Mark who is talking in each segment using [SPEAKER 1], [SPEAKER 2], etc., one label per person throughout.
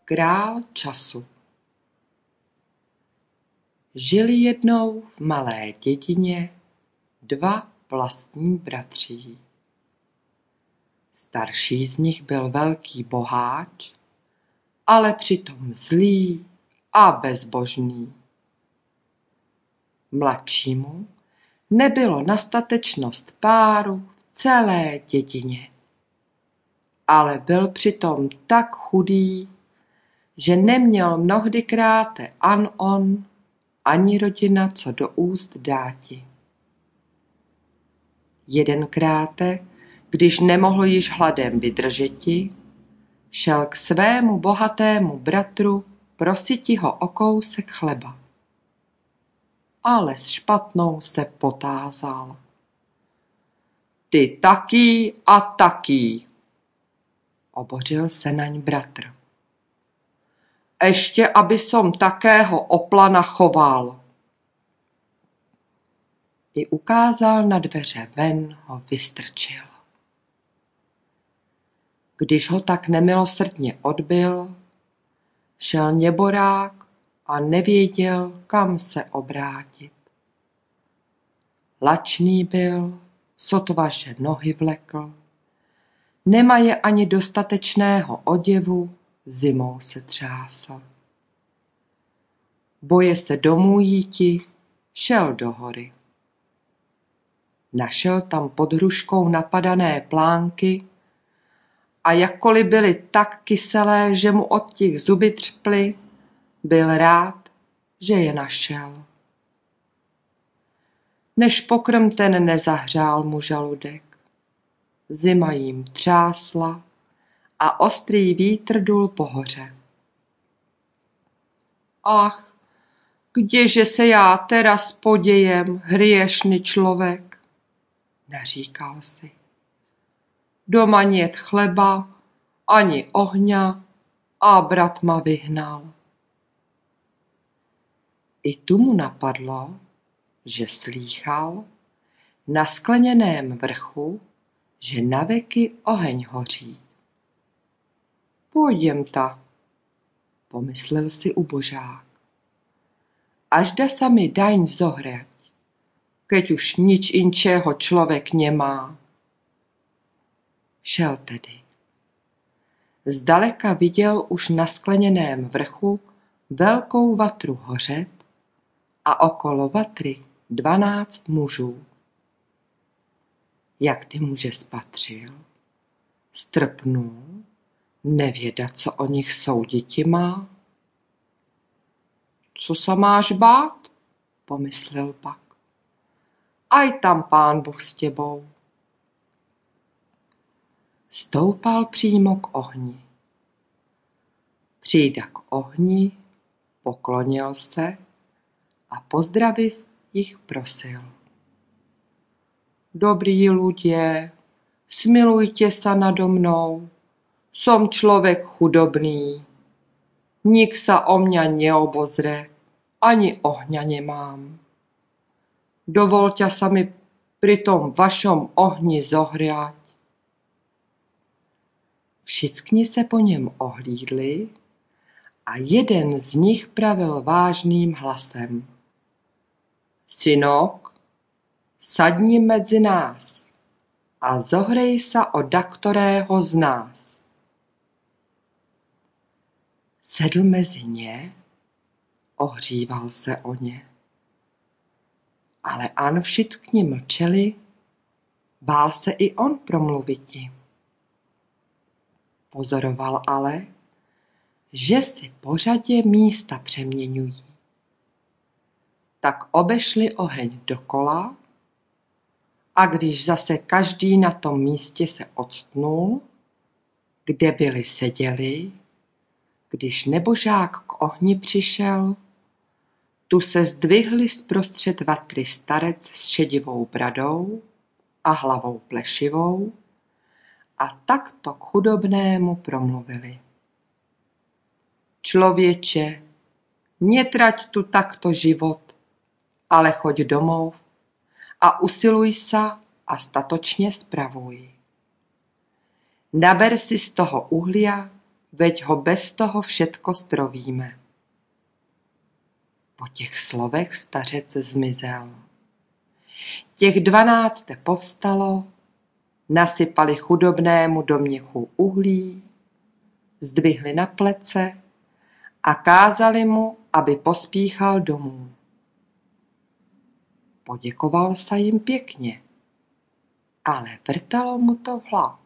[SPEAKER 1] Král času. Žili jednou v malé dědině dva vlastní bratří. Starší z nich byl velký boháč, ale přitom zlý a bezbožný. Mladšímu nebylo na statečnost páru v celé dědině, ale byl přitom tak chudý, že neměl mnohdykrát an on ani rodina co do úst dáti. Jedenkrát, když nemohl již hladem vydržeti, šel k svému bohatému bratru prositi ho o kousek chleba. Ale s špatnou se potázal. Ty taký a taký, obořil se naň bratr. Ještě, aby som takého opla nachoval. I ukázal na dveře ven, ho vystrčil. Když ho tak nemilosrdně odbyl, šel něborák a nevěděl, kam se obrátit. Lačný byl, sotva že nohy vlekl, nemaje ani dostatečného oděvu, zimou se třásl. Boje se domů jíti, šel do hory. Našel tam pod hruškou napadané plánky a jakkoliv byly tak kyselé, že mu od těch zuby třply, byl rád, že je našel. Než pokrm ten nezahřál mu žaludek, zima jim třásla a ostrý vítr dul po hoře. Ach, kdeže se já teraz podějem, hriešný člověk, naříkal si. Doma niet chleba, ani ohňa a brat ma vyhnal. I tu mu napadlo, že slýchal na skleněném vrchu, že naveky oheň hoří. Půjdem ta, pomyslel si ubožák. Až da sa mi daň zohreť, keď už nič inčeho člověk nemá. Šel tedy. Zdaleka viděl už na skleněném vrchu velkou vatru hořet a okolo vatry 12 mužů. Jak ty muže spatřil, strpnul, nevěda, co o nich souditi má. Co se máš bát? Pomyslel pak. Aj tam Pán Boh s tebou. Stoupal přímo k ohni. Přijda k ohni, poklonil se a pozdraviv jich prosil. Dobrý ľudě, smilujte sa nado mnou, som člověk chudobný. Nik sa o mňa neobozre, ani ohňa nemám. Dovolte sa mi pri tom vašom ohni zohriať. Všichni se po něm ohlídli a jeden z nich pravil vážným hlasem. Synok, sadni mezi nás a zohrej sa o daktorého z nás. Sedl mezi ně, ohříval se o ně. Ale an všichni mlčeli, bál se i on promluviti. Pozoroval ale, že si po řadě místa přeměňují. Tak obešli oheň dokola a když zase každý na tom místě se octnul, kde byli seděli, když nebožák k ohni přišel, tu se zdvihli zprostřed vatry starec s šedivou bradou a hlavou plešivou a takto k chudobnému promluvili. Člověče, netrať tu takto život, ale choď domov a usiluj sa a statočně spravuj. Naber si z toho uhlia veď ho bez toho všetko strovíme. Po těch slovech stařec zmizel. Těch 12 povstalo, nasypali chudobnému do měchu uhlí, zdvihli na plece a kázali mu, aby pospíchal domů. Poděkoval se jim pěkně, ale vrtalo mu to v hlavu.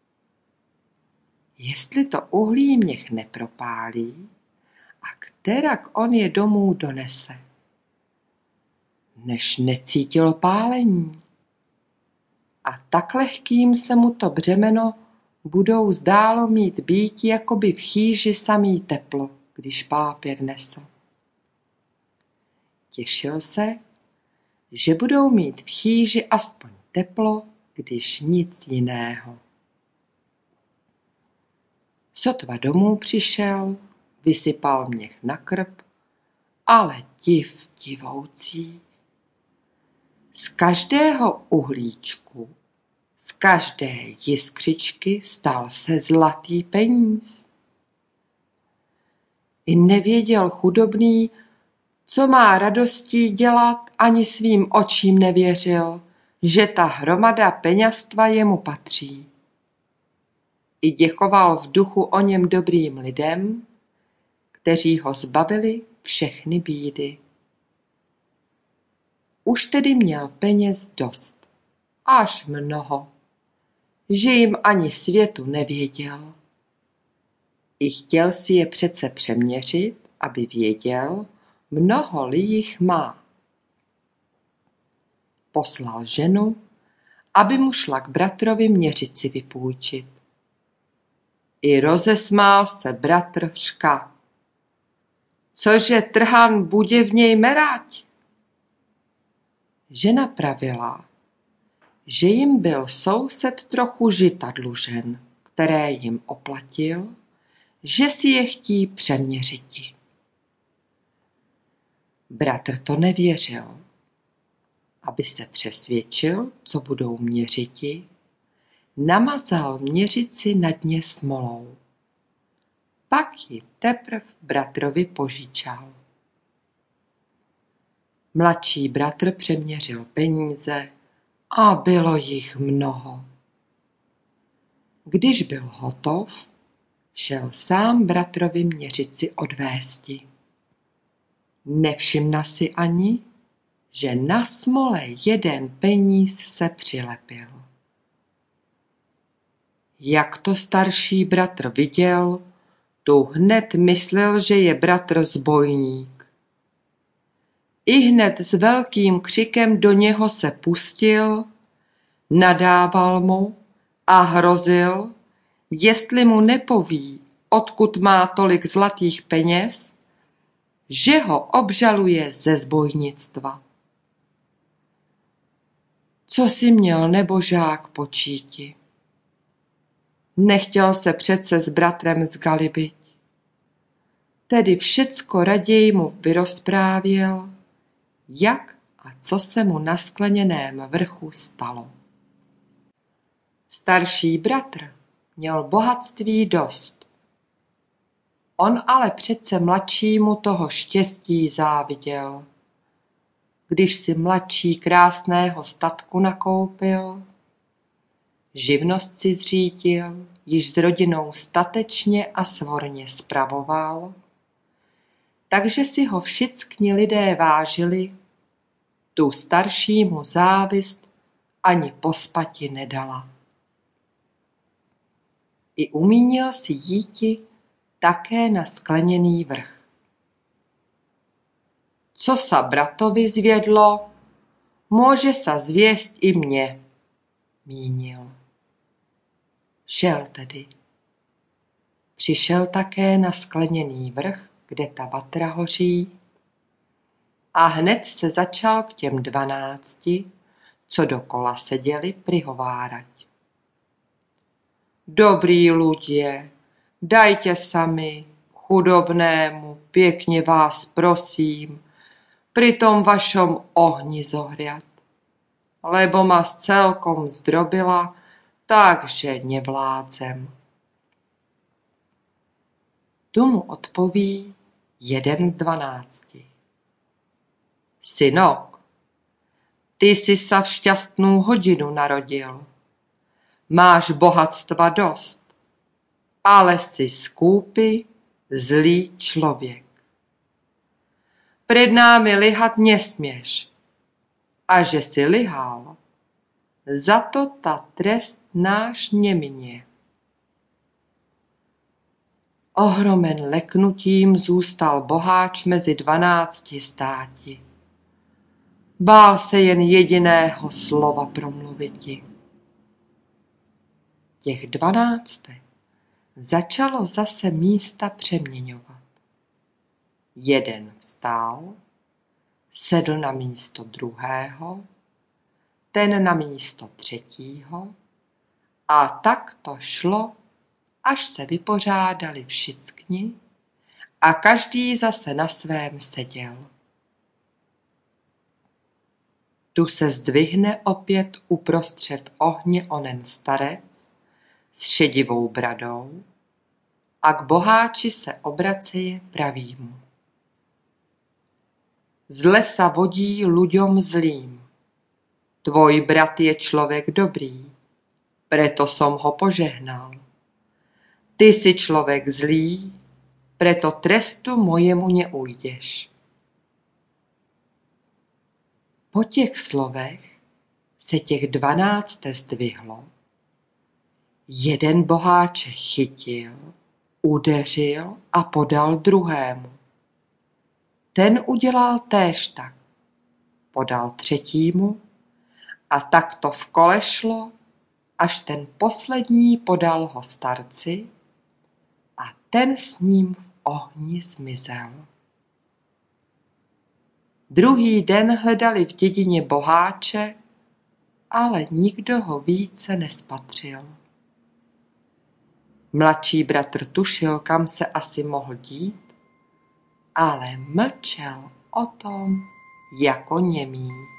[SPEAKER 1] Jestli to uhlí měch nepropálí, a kterak on je domů donese, než necítil pálení. A tak lehkým se mu to břemeno budou zdálo mít být, jako by v chýži samý teplo, když pápěr nesl. Těšil se, že budou mít v chýži aspoň teplo, když nic jiného. Sotva domů přišel, vysypal měch na krb, ale divoucí. Z každého uhlíčku, z každé jiskřičky stal se zlatý peníz. I nevěděl chudobný, co má radostí dělat, ani svým očím nevěřil, že ta hromada peňastva jemu patří. I děkoval v duchu o něm dobrým lidem, kteří ho zbavili všechny bídy. Už tedy měl peněz dost, až mnoho, že jim ani světu nevěděl. I chtěl si je přece přeměřit, aby věděl, mnoho-li jich má. Poslal ženu, aby mu šla k bratrovi měřici vypůjčit. I rozesmál se bratr řka. Cože trhan bude v něj merať? Žena pravila, že jim byl soused trochu žita dlužen, které jim oplatil, že si je chtí přeměřiti. Bratr to nevěřil. Aby se přesvědčil, co budou měřiti, namazal měřici na dně smolou. Pak ji teprv bratrovi požičal. Mladší bratr přeměřil peníze a bylo jich mnoho. Když byl hotov, šel sám bratrovi měřici odvésti. Nevšimna si ani, že na smole jeden peníz se přilepil. Jak to starší bratr viděl, tu hned myslel, že je bratr zbojník. I hned s velkým křikem do něho se pustil, nadával mu a hrozil, jestli mu nepoví, odkud má tolik zlatých peněz, že ho obžaluje ze zbojnictva. Co si měl nebožák počíti? Nechtěl se přece s bratrem zgalibit. Tedy všecko raději mu vyrozprávěl, jak a co se mu na skleněném vrchu stalo. Starší bratr měl bohatství dost. On ale přece mladšímu toho štěstí záviděl. Když si mladší krásného statku nakoupil, živnost si zřídil, již s rodinou statečně a svorně spravoval, takže si ho všichni lidé vážili, tu staršímu závist ani pospati nedala. I umínil si jíti také na skleněný vrch. Co sa bratovi zvědlo, může sa zvěst i mně, mínil. Šel tedy. Přišel také na skleněný vrch, kde ta vatra hoří, a hned se začal k těm 12, co dokola seděli, prihovárať. Dobrý ľudě, dajte sami chudobnému, pěkně vás prosím, pri tom vašom ohni zohriat, lebo ma celkom zdrobila, takže nevládzem. Tu mu odpoví jeden z 12. Synok, ty jsi sa v šťastnou hodinu narodil. Máš bohatstva dost, ale jsi skúpy, zlý člověk. Před námi lihat nesměš. A že si lihal, za to ta trest náš neminie. Ohromen leknutím zůstal boháč mezi 12 státi. Bál se jen jediného slova promluviti. Těch 12 začalo zase místa přeměňovat. Jeden vstál, sedl na místo druhého, ten na místo třetího a tak to šlo, až se vypořádali všichni a každý zase na svém seděl. Tu se zdvihne opět uprostřed ohně onen starec s šedivou bradou a k boháči se obraceje praví mu. Z lesa vodí ľuďom zlým. Tvoj brat je člověk dobrý, preto som ho požehnal. Ty si člověk zlý, preto trestu mojemu neujdeš. Po těch slovech se těch 12 zdvihlo. Jeden boháče chytil, udeřil a podal druhému. Ten udělal též tak. Podal třetímu a tak to v kole šlo, až ten poslední podal ho starci a ten s ním v ohni zmizel. Druhý den hledali v dědině boháče, ale nikdo ho více nespatřil. Mladší bratr tušil, kam se asi mohl dít, ale mlčel o tom jako němý.